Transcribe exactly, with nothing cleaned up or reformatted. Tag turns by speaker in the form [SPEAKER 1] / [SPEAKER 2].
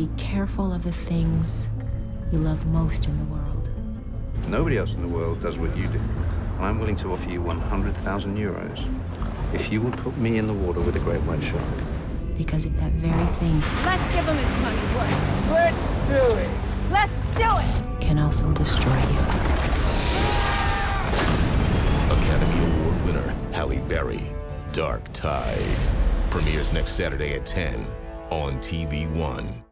[SPEAKER 1] be careful of the things you love most in the world.
[SPEAKER 2] Nobody else in the world does what you do. And I'm willing to offer you one hundred thousand euros if you will put me in the water with a great white shark.
[SPEAKER 1] Because of that very thing.
[SPEAKER 3] Let's give him his money's worth.
[SPEAKER 4] Let's do it.
[SPEAKER 3] Let's do it.
[SPEAKER 1] Can also destroy you.
[SPEAKER 5] Academy Award winner Halle Berry, Dark Tide. Premieres next Saturday at ten on T V One.